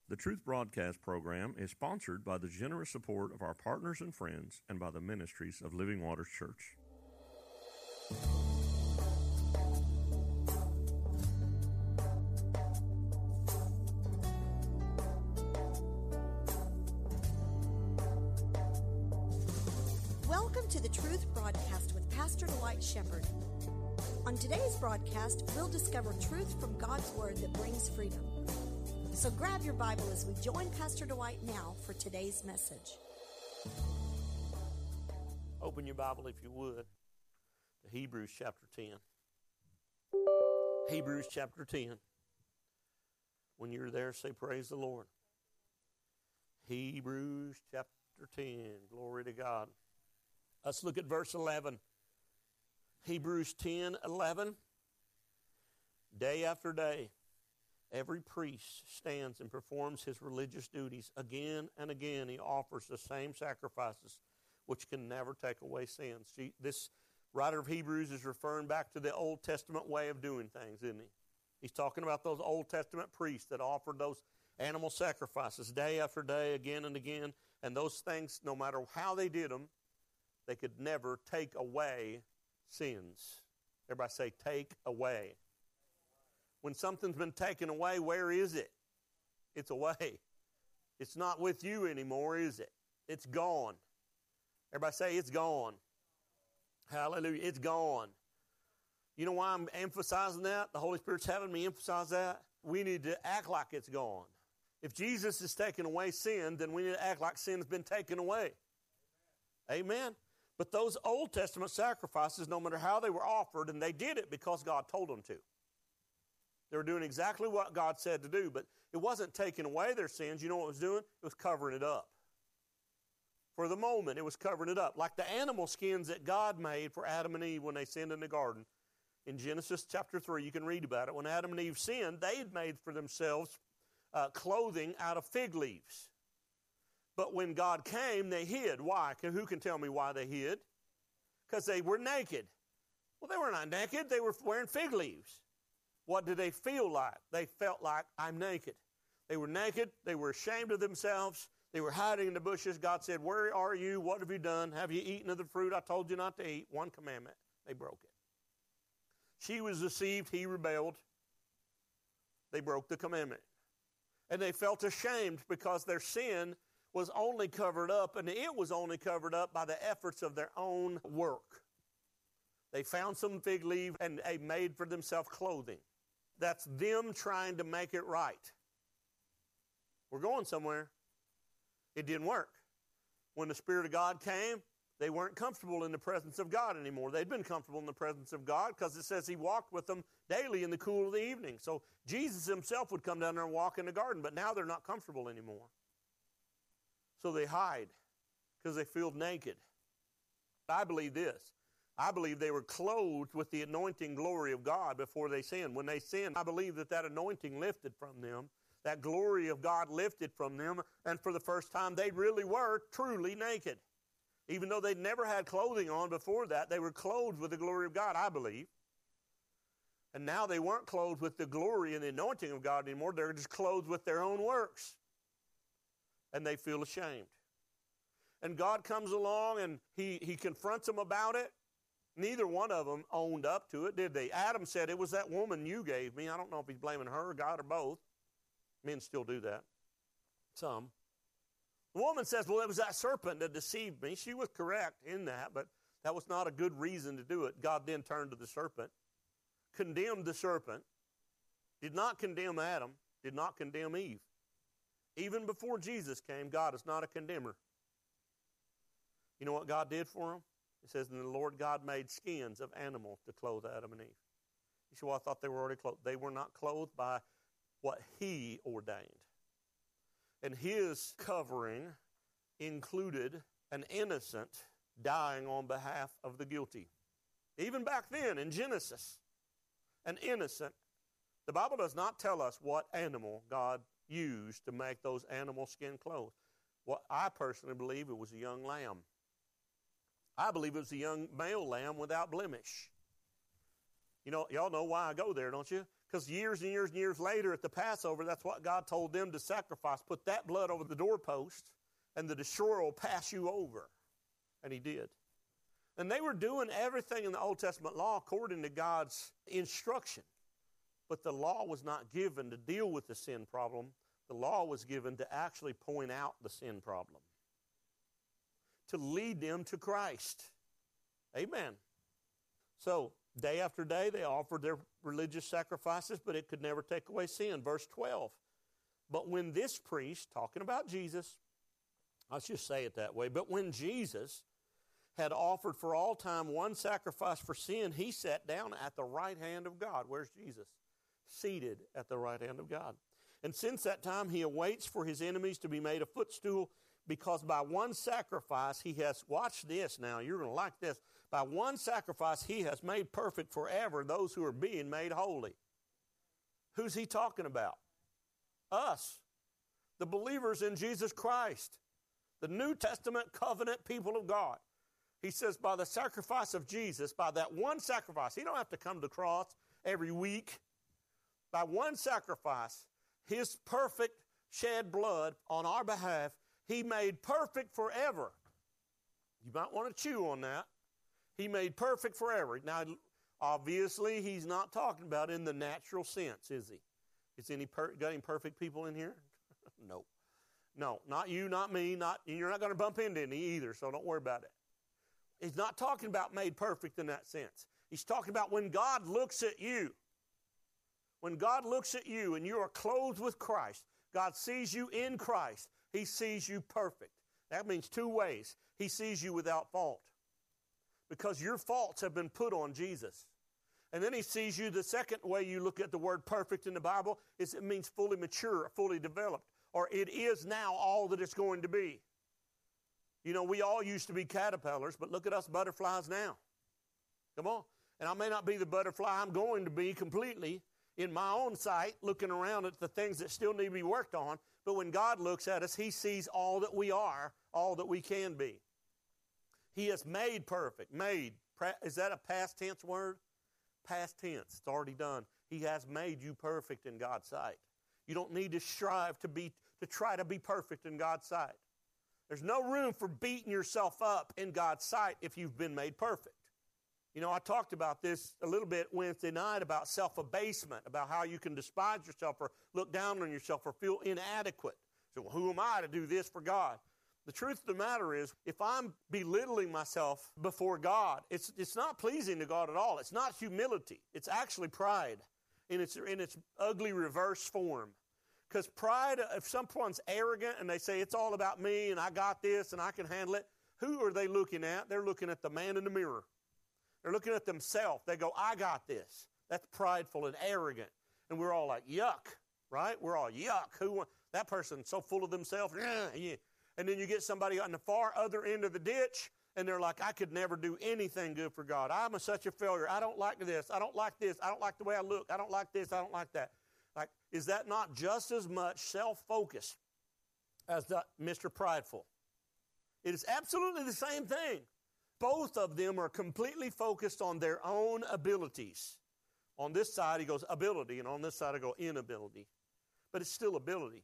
The Truth Broadcast program is sponsored by the generous support of our partners and friends and by the ministries of Living Waters Church. Welcome to the Truth Broadcast with Pastor Dwight Shepherd. On today's broadcast, we'll discover truth from God's Word that brings freedom. So grab your Bible as we join Pastor Dwight now for today's message. Open your Bible, if you would, to Hebrews chapter 10. Hebrews chapter 10. When you're there, say, praise the Lord. Hebrews chapter 10. Glory to God. Let's look at verse 11. Hebrews 10:11. Day after day, every priest stands and performs his religious duties. Again and again, he offers the same sacrifices, which can never take away sins. See, this writer of Hebrews is referring back to the Old Testament way of doing things, isn't he? He's talking about those Old Testament priests that offered those animal sacrifices day after day, again and again. And those things, no matter how they did them, they could never take away sins. Everybody say, take away. When something's been taken away, where is it? It's away. It's not with you anymore, is it? It's gone. Everybody say, it's gone. Hallelujah. It's gone. You know why I'm emphasizing that? The Holy Spirit's having me emphasize that. We need to act like it's gone. If Jesus is taking away sin, then we need to act like sin's been taken away. Amen. But those Old Testament sacrifices, no matter how they were offered, and they did it because God told them to. They were doing exactly what God said to do, but it wasn't taking away their sins. You know what it was doing? It was covering it up. For the moment, it was covering it up. Like the animal skins that God made for Adam and Eve when they sinned in the garden. In Genesis chapter 3, you can read about it. When Adam and Eve sinned, they had made for themselves clothing out of fig leaves. But when God came, they hid. Why? Who can tell me why they hid? Because they were naked. Well, they were not naked. They were wearing fig leaves. What did they feel like? They felt like, I'm naked. They were naked. They were ashamed of themselves. They were hiding in the bushes. God said, where are you? What have you done? Have you eaten of the fruit I told you not to eat? One commandment. They broke it. She was deceived. He rebelled. They broke the commandment. And they felt ashamed because their sin was only covered up, and it was only covered up by the efforts of their own work. They found some fig leaf and they made for themselves clothing. That's them trying to make it right. We're going somewhere. It didn't work. When the Spirit of God came, they weren't comfortable in the presence of God anymore. They'd been comfortable in the presence of God because it says He walked with them daily in the cool of the evening. So Jesus Himself would come down there and walk in the garden, but now they're not comfortable anymore. So they hide because they feel naked. I believe this. I believe they were clothed with the anointing glory of God before they sinned. When they sinned, I believe that anointing lifted from them. That glory of God lifted from them. And for the first time, they really were truly naked. Even though they'd never had clothing on before that, they were clothed with the glory of God, I believe. And now they weren't clothed with the glory and the anointing of God anymore. They're just clothed with their own works. And they feel ashamed. And God comes along and He confronts them about it. Neither one of them owned up to it, did they? Adam said, it was that woman you gave me. I don't know if he's blaming her or God or both. Men still do that. Some. The woman says, well, it was that serpent that deceived me. She was correct in that, but that was not a good reason to do it. God then turned to the serpent, condemned the serpent, did not condemn Adam, did not condemn Eve. Even before Jesus came, God is not a condemner. You know what God did for him? It says, and the Lord God made skins of animals to clothe Adam and Eve. You say, well, I thought they were already clothed. They were not clothed by what He ordained. And His covering included an innocent dying on behalf of the guilty. Even back then in Genesis, an innocent. The Bible does not tell us what animal God used to make those animal skin clothes. Well, I personally believe it was a young lamb. I believe it was a young male lamb without blemish. You know, y'all know why I go there, don't you? Because years and years and years later at the Passover, that's what God told them to sacrifice. Put that blood over the doorpost, and the destroyer will pass you over. And he did. And they were doing everything in the Old Testament law according to God's instruction. But the law was not given to deal with the sin problem. The law was given to actually point out the sin problem, to lead them to Christ. Amen. So, day after day, they offered their religious sacrifices, but it could never take away sin. Verse 12. But when this priest, talking about Jesus, let's just say it that way, but when Jesus had offered for all time one sacrifice for sin, he sat down at the right hand of God. Where's Jesus? Seated at the right hand of God. And since that time, he awaits for his enemies to be made a footstool, because by one sacrifice he has, watch this now, you're going to like this, by one sacrifice he has made perfect forever those who are being made holy. Who's he talking about? Us, the believers in Jesus Christ, the New Testament covenant people of God. He says by the sacrifice of Jesus, by that one sacrifice, he don't have to come to the cross every week. By one sacrifice, his perfect shed blood on our behalf, he made perfect forever. You might want to chew on that. He made perfect forever. Now, obviously, he's not talking about in the natural sense, is he? Is got any perfect people in here? No. No, not you, not me. You're not going to bump into any either, so don't worry about it. He's not talking about made perfect in that sense. He's talking about when God looks at you. When God looks at you and you are clothed with Christ, God sees you in Christ. He sees you perfect. That means two ways. He sees you without fault, because your faults have been put on Jesus. And then he sees you, the second way you look at the word perfect in the Bible is it means fully mature, fully developed, or it is now all that it's going to be. You know, we all used to be caterpillars, but look at us butterflies now. Come on. And I may not be the butterfly I'm going to be completely in my own sight, looking around at the things that still need to be worked on, but when God looks at us, he sees all that we are, all that we can be. He has made perfect. Made. Is that a past tense word? Past tense. It's already done. He has made you perfect in God's sight. You don't need to strive to try to be perfect in God's sight. There's no room for beating yourself up in God's sight if you've been made perfect. You know, I talked about this a little bit Wednesday night about self-abasement, about how you can despise yourself or look down on yourself or feel inadequate. So, well, who am I to do this for God? The truth of the matter is, if I'm belittling myself before God, it's not pleasing to God at all. It's not humility. It's actually pride in its ugly reverse form. Because pride, if someone's arrogant and they say it's all about me and I got this and I can handle it, who are they looking at? They're looking at the man in the mirror. They're looking at themselves. They go, I got this. That's prideful and arrogant. And we're all like, yuck, right? We're all, yuck. That person's so full of themselves. Yeah. And then you get somebody on the far other end of the ditch, and they're like, I could never do anything good for God. I'm such a failure. I don't like this. I don't like this. I don't like the way I look. I don't like this. I don't like that. Like, is that not just as much self-focus as Mr. Prideful? It is absolutely the same thing. Both of them are completely focused on their own abilities. On this side, he goes ability, and on this side, I go inability. But it's still ability.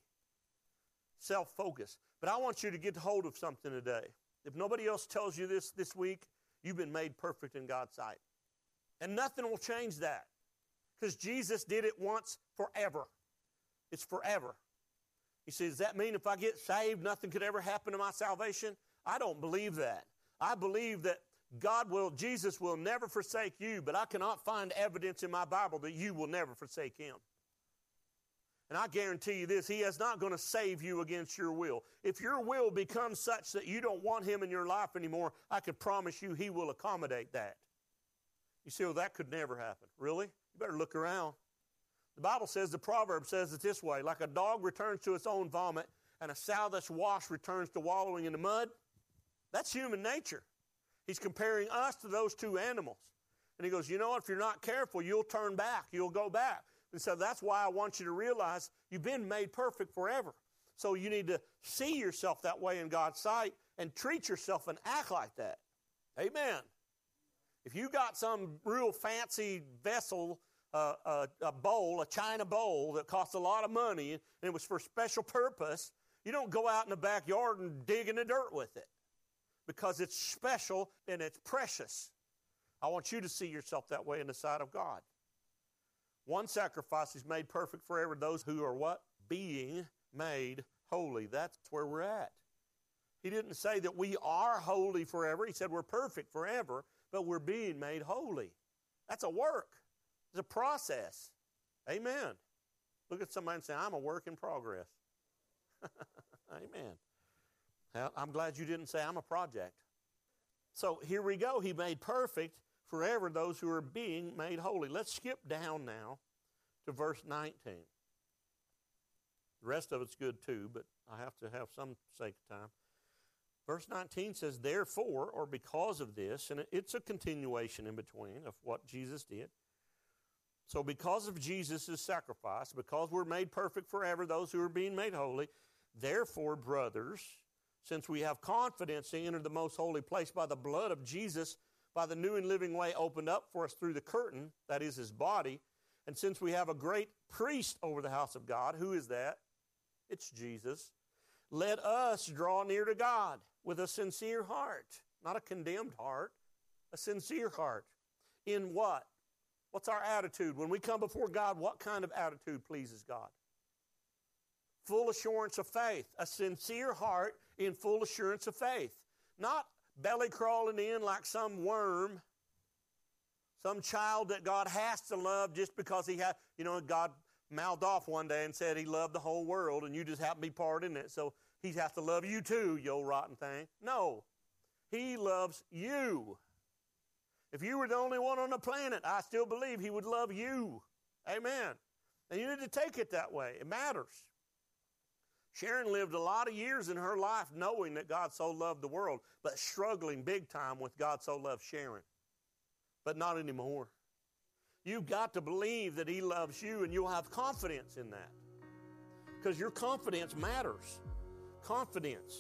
Self-focus. But I want you to get hold of something today. If nobody else tells you this week, you've been made perfect in God's sight. And nothing will change that. Because Jesus did it once forever. It's forever. You see, does that mean if I get saved, nothing could ever happen to my salvation? I don't believe that. I believe that Jesus will never forsake you, but I cannot find evidence in my Bible that you will never forsake him. And I guarantee you this, he is not going to save you against your will. If your will becomes such that you don't want him in your life anymore, I can promise you he will accommodate that. You see, well, that could never happen. Really? You better look around. The Bible says, the proverb says it this way, like a dog returns to its own vomit and a sow that's washed returns to wallowing in the mud. That's human nature. He's comparing us to those two animals. And he goes, you know what, if you're not careful, you'll turn back. You'll go back. And so that's why I want you to realize you've been made perfect forever. So you need to see yourself that way in God's sight and treat yourself and act like that. Amen. If you got some real fancy vessel a bowl, a china bowl that costs a lot of money, and it was for a special purpose, you don't go out in the backyard and dig in the dirt with it because it's special and it's precious. I want you to see yourself that way in the sight of God. One sacrifice is made perfect forever. Those who are what? Being made holy. That's where we're at. He didn't say that we are holy forever. He said we're perfect forever, but we're being made holy. That's a work. It's a process. Amen. Look at somebody and say, I'm a work in progress. Amen. I'm glad you didn't say I'm a project. So here we go. He made perfect forever those who are being made holy. Let's skip down now to verse 19. The rest of it's good too, but I have to have some sake of time. Verse 19 says, therefore, or because of this, and it's a continuation in between of what Jesus did. So because of Jesus' sacrifice, because we're made perfect forever, those who are being made holy, therefore, brothers, since we have confidence to enter the most holy place by the blood of Jesus, by the new and living way opened up for us through the curtain, that is his body, and since we have a great priest over the house of God, who is that? It's Jesus. Let us draw near to God with a sincere heart, not a condemned heart, a sincere heart. In what? What's our attitude? When we come before God, what kind of attitude pleases God? Full assurance of faith, a sincere heart in full assurance of faith. Not belly crawling in like some worm, some child that God has to love just because he had, God mouthed off one day and said he loved the whole world and you just happen to be part in it, so he has to love you too, you old rotten thing. No, he loves you. If you were the only one on the planet, I still believe he would love you. Amen. And you need to take it that way. It matters. Sharon lived a lot of years in her life knowing that God so loved the world, but struggling big time with God so loved Sharon. But not anymore. You've got to believe that he loves you, and you'll have confidence in that. Because your confidence matters. Confidence.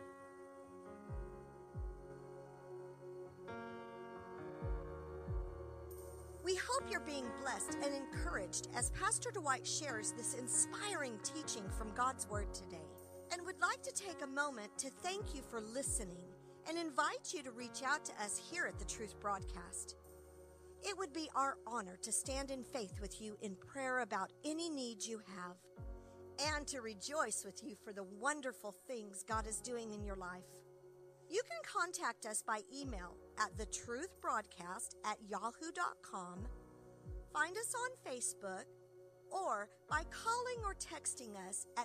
We hope you're being blessed and encouraged as Pastor Dwight shares this inspiring teaching from God's Word today, and would like to take a moment to thank you for listening and invite you to reach out to us here at the Truth Broadcast. It would be our honor to stand in faith with you in prayer about any needs you have, and to rejoice with you for the wonderful things God is doing in your life. You can contact us by email at thetruthbroadcast@yahoo.com, find us on Facebook, or by calling or texting us at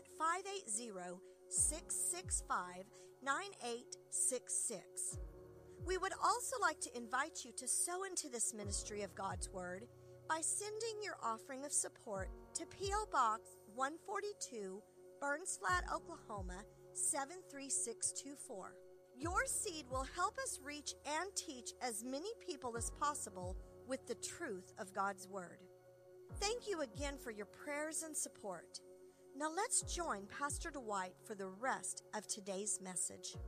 580-665-9866. We would also like to invite you to sow into this ministry of God's Word by sending your offering of support to P.O. Box 142, Burns Flat, Oklahoma 73624. Your seed will help us reach and teach as many people as possible with the truth of God's Word. Thank you again for your prayers and support. Now let's join Pastor Dwight for the rest of today's message.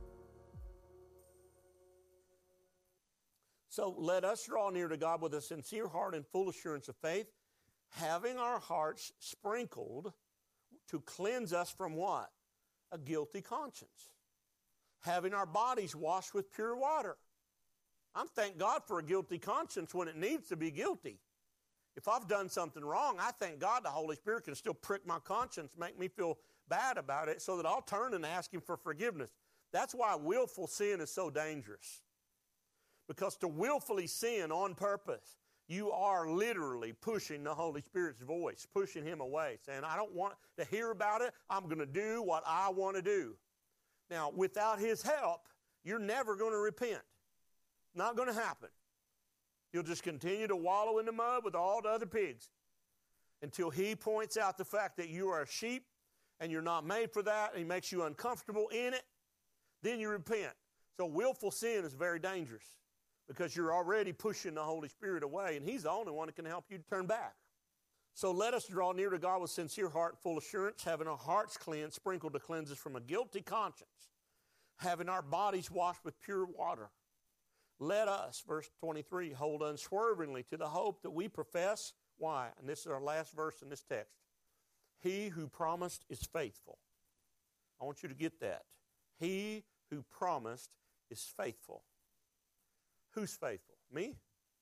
So let us draw near to God with a sincere heart and full assurance of faith, having our hearts sprinkled to cleanse us from what? A guilty conscience. Having our bodies washed with pure water. I'm thank God for a guilty conscience when it needs to be guilty. If I've done something wrong, I thank God the Holy Spirit can still prick my conscience, make me feel bad about it, so that I'll turn and ask Him for forgiveness. That's why willful sin is so dangerous. Because to willfully sin on purpose, you are literally pushing the Holy Spirit's voice, pushing Him away, saying, I don't want to hear about it. I'm going to do what I want to do. Now, without His help, you're never going to repent. Not going to happen. You'll just continue to wallow in the mud with all the other pigs until He points out the fact that you are a sheep and you're not made for that, and He makes you uncomfortable in it. Then you repent. So willful sin is very dangerous because you're already pushing the Holy Spirit away, and He's the only one that can help you turn back. So let us draw near to God with sincere heart and full assurance, having our hearts cleansed, sprinkled to cleanse us from a guilty conscience, having our bodies washed with pure water. Let us, verse 23, hold unswervingly to the hope that we profess Why? And this is our last verse in this text. He who promised is faithful. I want you to get that. He who promised is faithful. Who's faithful? Me?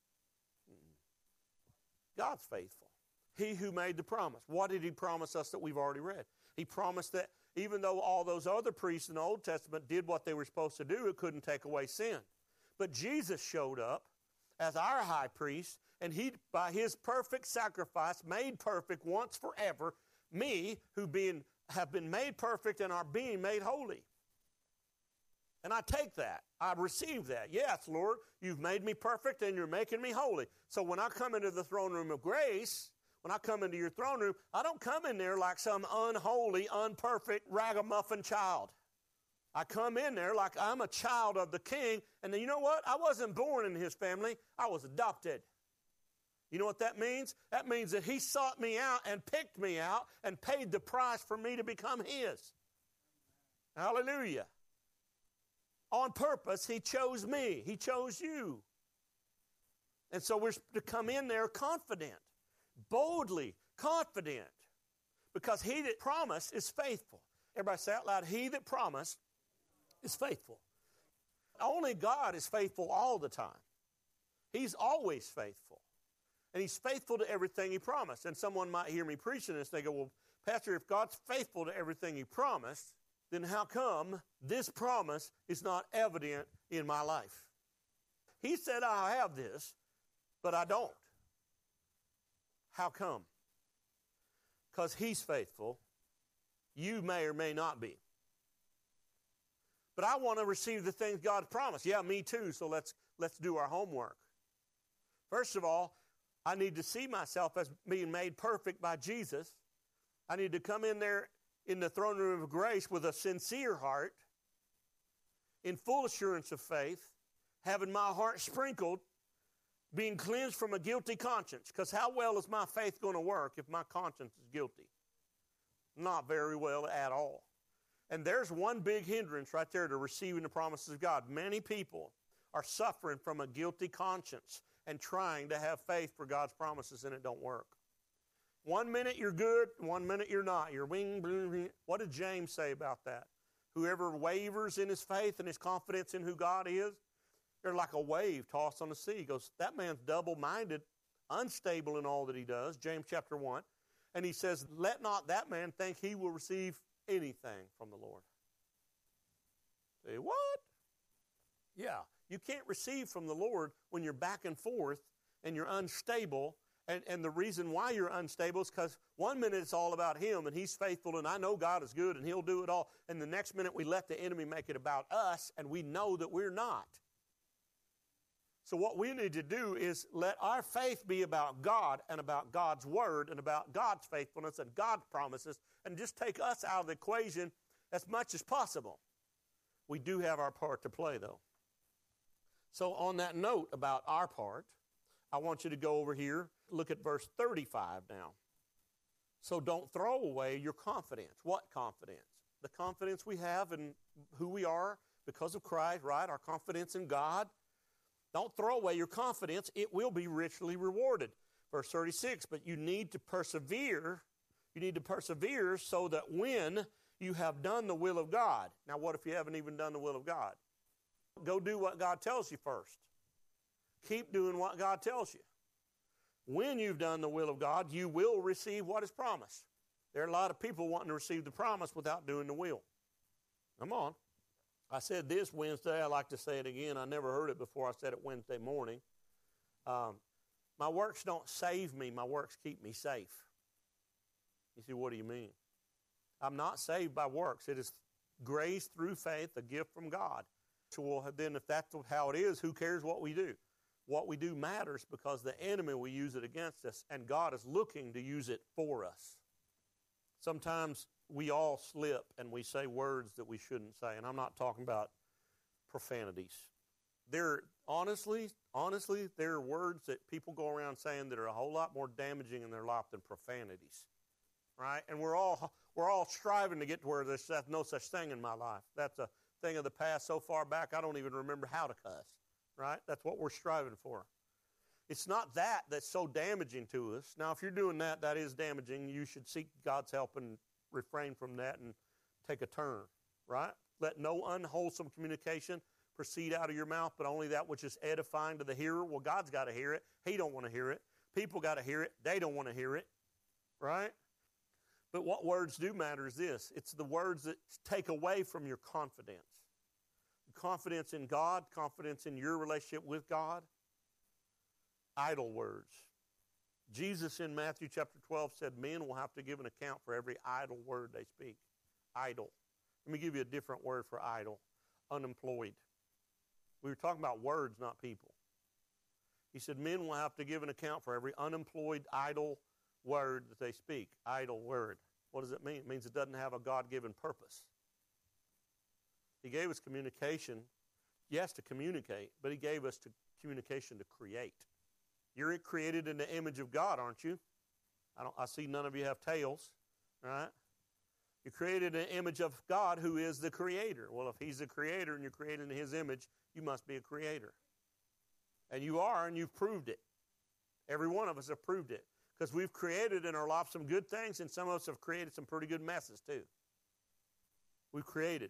God's faithful. He who made the promise. What did he promise us that we've already read? He promised that even though all those other priests in the Old Testament did what they were supposed to do, it couldn't take away sin. But Jesus showed up as our high priest, and he, by his perfect sacrifice, made perfect once forever, me, who have been made perfect and are being made holy. And I take that. I receive that. Yes, Lord, you've made me perfect and you're making me holy. So when I come into the throne room of grace, when I come into your throne room, I don't come in there like some unholy, unperfect, ragamuffin child. I come in there like I'm a child of the King. And then you know what? I wasn't born in his family. I was adopted. You know what that means? That means that he sought me out and picked me out and paid the price for me to become his. Hallelujah. On purpose, he chose me. He chose you. And so we're to come in there confident, boldly confident, because he that promised is faithful. Everybody say out loud, he that promised is faithful. Only God is faithful all the time. He's always faithful. And he's faithful to everything he promised. And someone might hear me preaching this, and they go, well, Pastor, if God's faithful to everything he promised, then how come this promise is not evident in my life? He said, I have this, but I don't. How come? Because he's faithful. You may or may not be. But I want to receive the things God promised. Yeah, me too, so let's do our homework. First of all, I need to see myself as being made perfect by Jesus. I need to come in there in the throne room of grace with a sincere heart, in full assurance of faith, having my heart sprinkled, being cleansed from a guilty conscience. Because how well is my faith going to work if my conscience is guilty? Not very well at all. And there's one big hindrance right there to receiving the promises of God. Many people are suffering from a guilty conscience and trying to have faith for God's promises, and it don't work. 1 minute you're good, 1 minute you're not. You're wing, bling, bling. What did James say about that? Whoever wavers in his faith and his confidence in who God is, they're like a wave tossed on the sea. He goes, that man's double-minded, unstable in all that he does, James chapter 1. And he says, let not that man think he will receive anything from the Lord. Say, what? Yeah, you can't receive from the Lord when you're back and forth and you're unstable. And the reason why you're unstable is because 1 minute it's all about him and he's faithful and I know God is good and he'll do it all. And the next minute we let the enemy make it about us and we know that we're not. So what we need to do is let our faith be about God and about God's word and about God's faithfulness and God's promises and just take us out of the equation as much as possible. We do have our part to play though. So on that note about our part, I want you to go over here, look at verse 35 now. So don't throw away your confidence. What confidence? The confidence we have in who we are because of Christ, right? Our confidence in God. Don't throw away your confidence. It will be richly rewarded. Verse 36, but you need to persevere. You need to persevere so that when you have done the will of God. Now, what if you haven't even done the will of God? Go do what God tells you first. Keep doing what God tells you. When you've done the will of God, you will receive what is promised. There are a lot of people wanting to receive the promise without doing the will. Come on. I said this Wednesday. I like to say it again. I never heard it before. I said it Wednesday morning. My works don't save me. My works keep me safe. You see, what do you mean? I'm not saved by works. It is grace through faith, a gift from God. So well, then if that's how it is, who cares what we do? What we do matters because the enemy will use it against us, and God is looking to use it for us. Sometimes we all slip and we say words that we shouldn't say, and I'm not talking about profanities. Honestly, there are words that people go around saying that are a whole lot more damaging in their life than profanities, right? And we're all striving to get to where there's no such thing in my life. That's a thing of the past so far back I don't even remember how to cuss, right? That's what we're striving for. It's not that that's so damaging to us. Now, if you're doing that, that is damaging. You should seek God's help and refrain from that and take a turn, right? Let no unwholesome communication proceed out of your mouth, but only that which is edifying to the hearer. Well, God's got to hear it. He don't want to hear it. People got to hear it. They don't want to hear it, right? But what words do matter is this. It's the words that take away from your confidence. Confidence in God, confidence in your relationship with God. Idle words. Jesus in Matthew chapter 12 said men will have to give an account for every idle word they speak. Idle. Let me give you a different word for idle. Unemployed. We were talking about words, not people. He said men will have to give an account for every unemployed, idle word that they speak. Idle word. What does it mean? It means it doesn't have a God-given purpose. He gave us communication, yes, to communicate, but he gave us communication to create. You're created in the image of God, aren't you? I see none of you have tails, right? You're created in the image of God, who is the creator. Well, if he's the creator and you're created in his image, you must be a creator. And you are, and you've proved it. Every one of us have proved it. Because we've created in our life some good things, and some of us have created some pretty good messes too. We've created.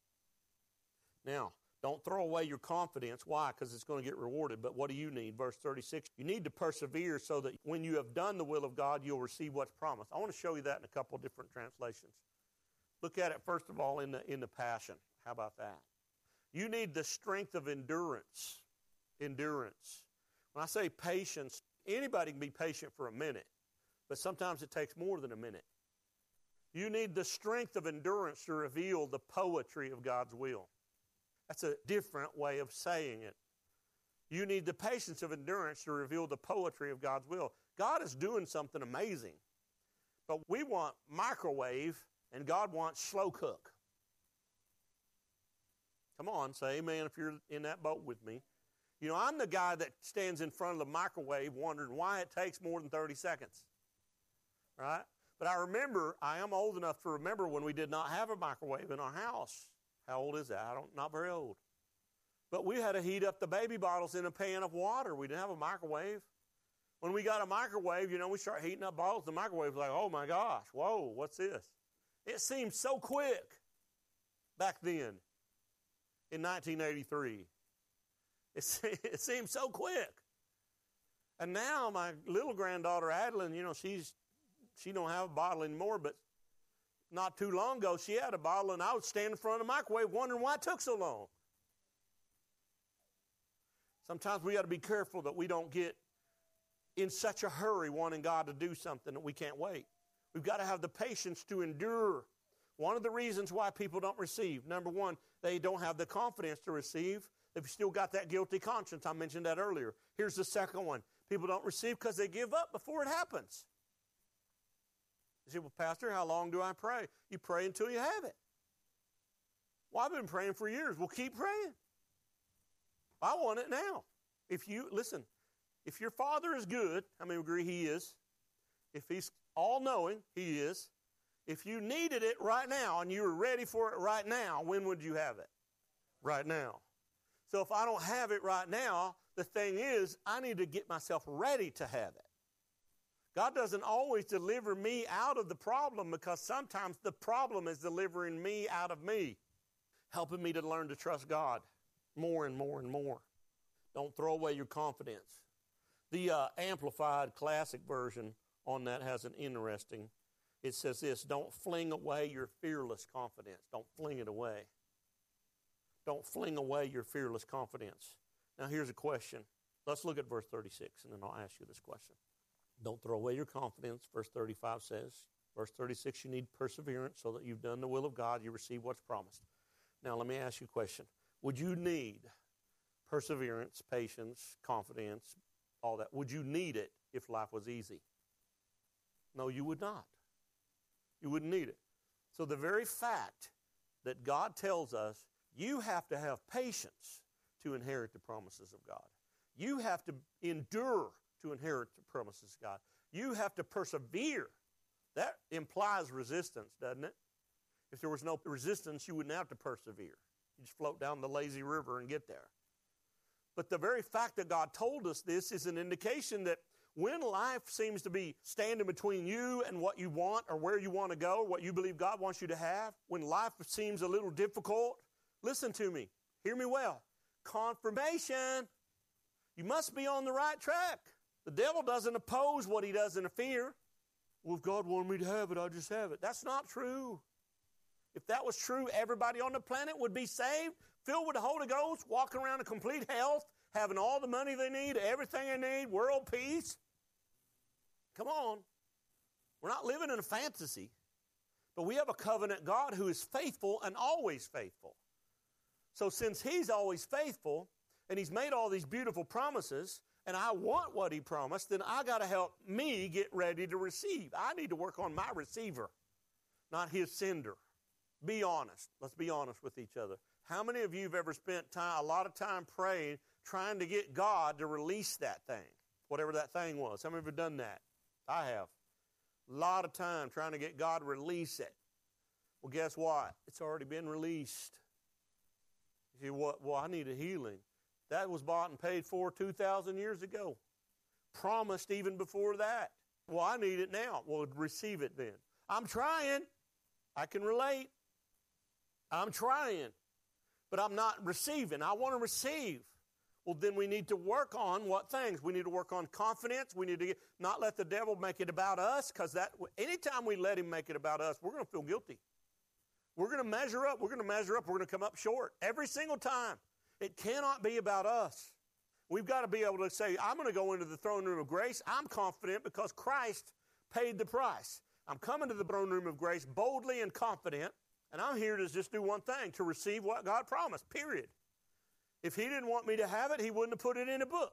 Now, don't throw away your confidence. Why? Because it's going to get rewarded. But what do you need? Verse 36, you need to persevere so that when you have done the will of God, you'll receive what's promised. I want to show you that in a couple of different translations. Look at it, first of all, in the Passion. How about that? You need the strength of endurance. Endurance. When I say patience, anybody can be patient for a minute, but sometimes it takes more than a minute. You need the strength of endurance to reveal the poetry of God's will. That's a different way of saying it. You need the patience of endurance to reveal the poetry of God's will. God is doing something amazing, but we want microwave, and God wants slow cook. Come on, say amen if you're in that boat with me. You know, I'm the guy that stands in front of the microwave wondering why it takes more than 30 seconds, right? But I am old enough to remember when we did not have a microwave in our house. How old is that? Not very old. But we had to heat up the baby bottles in a pan of water. We didn't have a microwave. When we got a microwave, we start heating up bottles. The microwave was like, oh my gosh, whoa, what's this? It seemed so quick back then in 1983. It seemed so quick. And now my little granddaughter, Adeline, she don't have a bottle anymore, but not too long ago, she had a bottle, and I would stand in front of the microwave wondering why it took so long. Sometimes we got to be careful that we don't get in such a hurry wanting God to do something that we can't wait. We've got to have the patience to endure. One of the reasons why people don't receive, number one, they don't have the confidence to receive. They've still got that guilty conscience. I mentioned that earlier. Here's the second one. People don't receive because they give up before it happens. You say, well, Pastor, how long do I pray? You pray until you have it. Well, I've been praying for years. Well, keep praying. I want it now. If your Father is good, how many agree He is? If He's all-knowing, He is. If you needed it right now and you were ready for it right now, when would you have it? Right now. So if I don't have it right now, the thing is, I need to get myself ready to have it. God doesn't always deliver me out of the problem because sometimes the problem is delivering me out of me, helping me to learn to trust God more and more and more. Don't throw away your confidence. The Amplified Classic version on that has an interesting, it says this, don't fling away your fearless confidence. Don't fling it away. Don't fling away your fearless confidence. Now here's a question. Let's look at verse 36 and then I'll ask you this question. Don't throw away your confidence, verse 35 says. Verse 36, you need perseverance so that you've done the will of God, you receive what's promised. Now let me ask you a question. Would you need perseverance, patience, confidence, all that? Would you need it if life was easy? No, you would not. You wouldn't need it. So the very fact that God tells us you have to have patience to inherit the promises of God. You have to endure to inherit the promises of God. You have to persevere. That implies resistance, doesn't it? If there was no resistance, you wouldn't have to persevere. You just float down the lazy river and get there. But the very fact that God told us this is an indication that when life seems to be standing between you and what you want or where you want to go, what you believe God wants you to have, when life seems a little difficult, listen to me. Hear me well. Confirmation. You must be on the right track. The devil doesn't oppose what he does in fear. Well, if God wanted me to have it, I'll just have it. That's not true. If that was true, everybody on the planet would be saved, filled with the Holy Ghost, walking around in complete health, having all the money they need, everything they need, world peace. Come on. We're not living in a fantasy. But we have a covenant God who is faithful and always faithful. So since He's always faithful, and He's made all these beautiful promises, and I want what He promised, then I got to help me get ready to receive. I need to work on my receiver, not His sender. Be honest. Let's be honest with each other. How many of you have ever spent a lot of time praying, trying to get God to release that thing, whatever that thing was? How many of you have done that? I have. A lot of time trying to get God to release it. Well, guess what? It's already been released. You say, well, I need a healing. That was bought and paid for 2,000 years ago. Promised even before that. Well, I need it now. Well, receive it then. I'm trying. I can relate. I'm trying. But I'm not receiving. I want to receive. Well, then we need to work on what things? We need to work on confidence. We need to not let the devil make it about us, because anytime we let him make it about us, we're going to feel guilty. We're going to measure up. We're going to measure up. We're going to come up short every single time. It cannot be about us. We've got to be able to say, I'm going to go into the throne room of grace. I'm confident because Christ paid the price. I'm coming to the throne room of grace boldly and confident, and I'm here to just do one thing, to receive what God promised, period. If He didn't want me to have it, He wouldn't have put it in a book.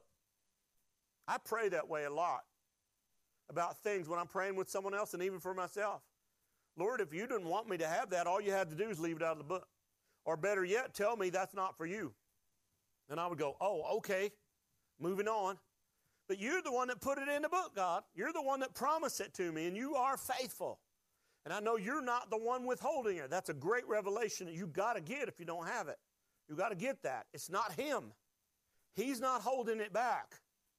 I pray that way a lot about things when I'm praying with someone else and even for myself. Lord, if you didn't want me to have that, all you had to do is leave it out of the book. Or better yet, tell me that's not for you. And I would go, oh, okay, moving on. But you're the one that put it in the book, God. You're the one that promised it to me, and you are faithful. And I know you're not the one withholding it. That's a great revelation that you've got to get if you don't have it. You've got to get that. It's not Him. He's not holding it back.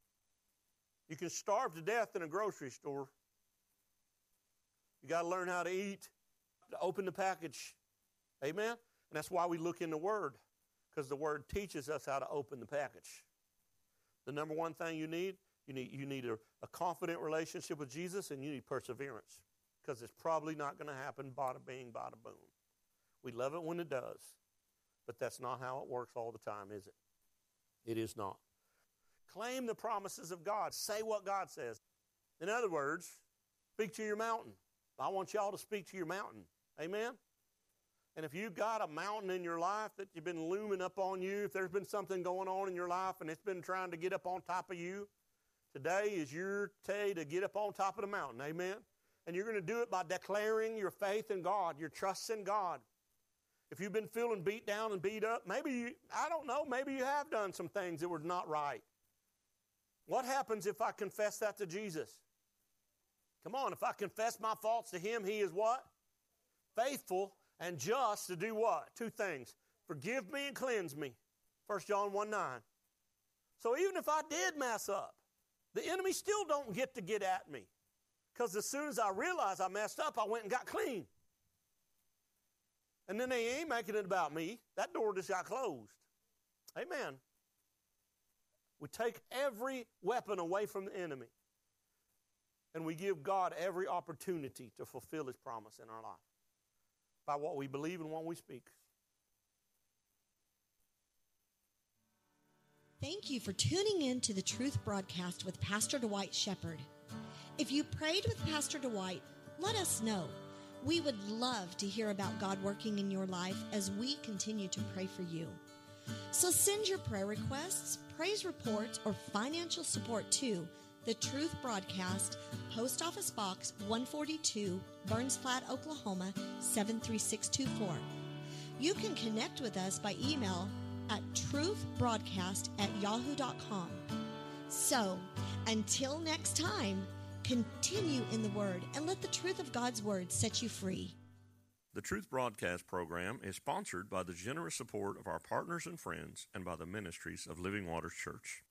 You can starve to death in a grocery store. You got to learn how to eat, to open the package. Amen? And that's why we look in the Word, because the Word teaches us how to open the package. The number one thing you need a confident relationship with Jesus, and you need perseverance, because it's probably not going to happen bada bing, bada boom. We love it when it does, but that's not how it works all the time, is it? It is not. Claim the promises of God. Say what God says. In other words, speak to your mountain. I want y'all to speak to your mountain. Amen? And if you've got a mountain in your life that you've been looming up on you, if there's been something going on in your life and it's been trying to get up on top of you, today is your day to get up on top of the mountain. Amen? And you're going to do it by declaring your faith in God, your trust in God. If you've been feeling beat down and beat up, maybe you have done some things that were not right. What happens if I confess that to Jesus? Come on, if I confess my faults to Him, He is what? Faithful and just to do what? Two things. Forgive me and cleanse me. 1 John 1:9. So even if I did mess up, the enemy still don't get to get at me. Because as soon as I realized I messed up, I went and got clean. And then they ain't making it about me. That door just got closed. Amen. We take every weapon away from the enemy. And we give God every opportunity to fulfill His promise in our life by what we believe and what we speak. Thank you for tuning in to the Truth Broadcast with Pastor Dwight Shepherd. If you prayed with Pastor Dwight, let us know. We would love to hear about God working in your life as we continue to pray for you. So send your prayer requests, praise reports, or financial support to The Truth Broadcast, Post Office Box 142, Burns Flat, Oklahoma 73624. You can connect with us by email at truthbroadcast@yahoo.com. So, until next time, continue in the Word and let the truth of God's Word set you free. The Truth Broadcast program is sponsored by the generous support of our partners and friends and by the ministries of Living Waters Church.